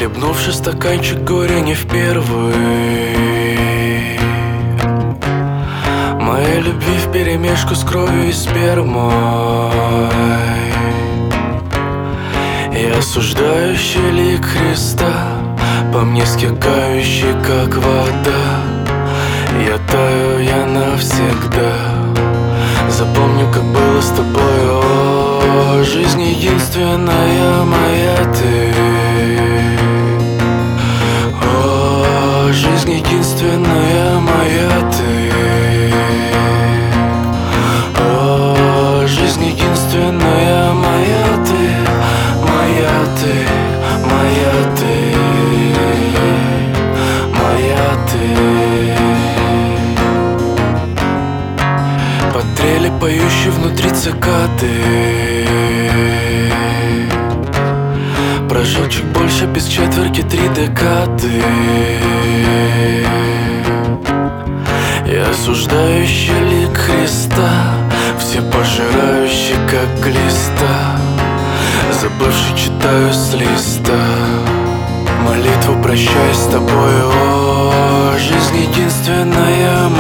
Хлебнувший стаканчик горя не в первый. Моей любви вперемешку с кровью и спермой. И осуждающий лик Христа, по мне стекающий, как вода. Я таю, я навсегда. Запомню, как было с тобой, о, жизнь единственная моя ты. О, жизнь единственная моя ты. О, жизнь единственная моя ты. Моя ты, моя ты, моя ты. Под трели поющие внутри цикады. Прожил чуть больше без четверки 3 декады. И осуждающий лик Христа, все пожирающий, как глиста. Забывший читаю с листа молитву, прощаюсь с тобой, о, жизнь единственная